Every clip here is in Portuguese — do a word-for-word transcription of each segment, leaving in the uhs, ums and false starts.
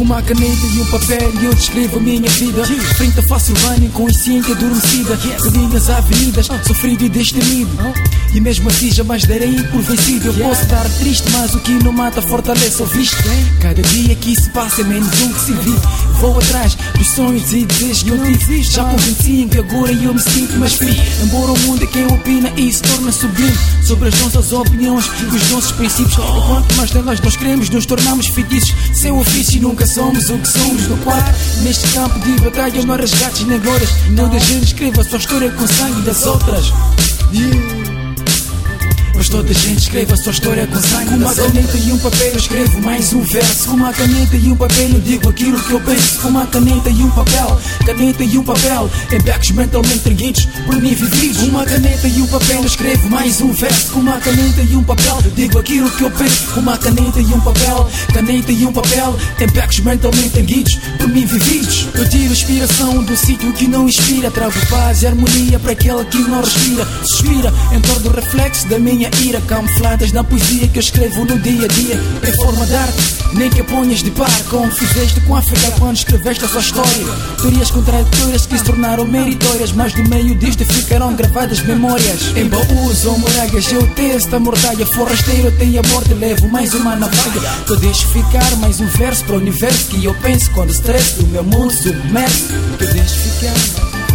uma caneta e um papel e eu descrevo a minha vida. Frente à face urbana, inconsciente adormecida. Caminhas avenidas, sofrido e destemido. E mesmo assim jamais darei por vencido. Eu posso estar triste, mas o que não mata fortalece, ouviste? Cada dia que se passa é menos um que se vive. Vou atrás dos sonhos e desejos que eu tive. Já convenci em que agora eu me sinto mais frio. Embora o mundo é quem opina e se torna sublime sobre as nossas opiniões e os nossos princípios. E quanto mais delas nós queremos, nos tornamos feitiços. Sem ofício nunca somos o que somos no quadro. Neste campo de batalha não há resgates nem glórias. Toda a gente escreve a sua história com sangue das outras. Yeah. Mas toda a gente escreve a sua história com sangue. Com uma caneta e um papel eu escrevo mais um verso. Com uma caneta e um papel eu digo aquilo que eu penso. Com uma caneta e um papel, caneta e um papel, em becos mentalmente erguidos por mim vividos. Com uma caneta e um papel eu escrevo mais um verso. Com uma caneta e um papel eu digo aquilo que eu penso. Com uma caneta e um papel, caneta e um papel, em becos mentalmente erguidos por mim vividos. Eu tiro inspiração do sítio que não inspira. Trago paz e harmonia para aquele que não respira. Suspira em torno do reflexo da minha ira, camufladas na poesia que eu escrevo no dia a dia. Em forma de arte, nem que a ponhas de par, como fizeste com a África quando escreveste a sua história. Teorias contraditórias que se tornaram meritórias, mas no meio disto ficarão gravadas memórias. Em baús ou moragas eu tenho esta mortalha. Forrasteiro eu tenho a morte, levo mais uma navalha. Eu deixo ficar mais um verso para o universo que eu penso quando o stress do meu mundo submerso. Que eu deixo ficar mais um verso.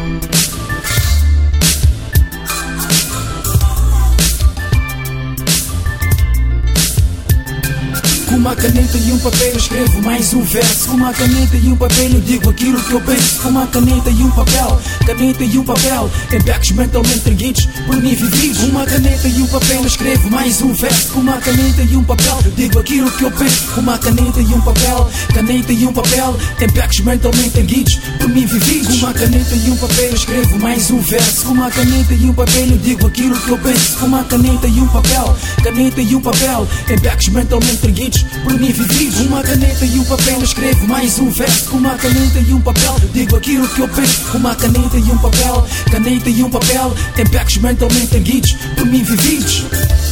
Com uma caneta e um papel eu escrevo mais um verso. Com uma caneta e um papel eu digo aquilo que eu penso. Com uma caneta e um papel, caneta e um papel, em becos mentalmente erguidos por mim vividos. Com uma caneta e um papel eu escrevo mais um verso. Com uma caneta e um papel eu digo aquilo que eu penso. Com uma caneta e um papel, caneta e um papel, em becos mentalmente erguidos por mim vividos. Com uma caneta e um papel eu escrevo mais um verso. Com uma caneta e um papel eu digo aquilo que eu penso. Com uma caneta e um papel, caneta e um papel, em becos mentalmente erguidos por mim vividos. Com uma caneta e um papel eu escrevo mais um verso. Com uma caneta e um papel eu digo aquilo que eu penso. Com uma caneta e um papel, caneta e um papel, em becos mentalmente erguidos por mim vividos.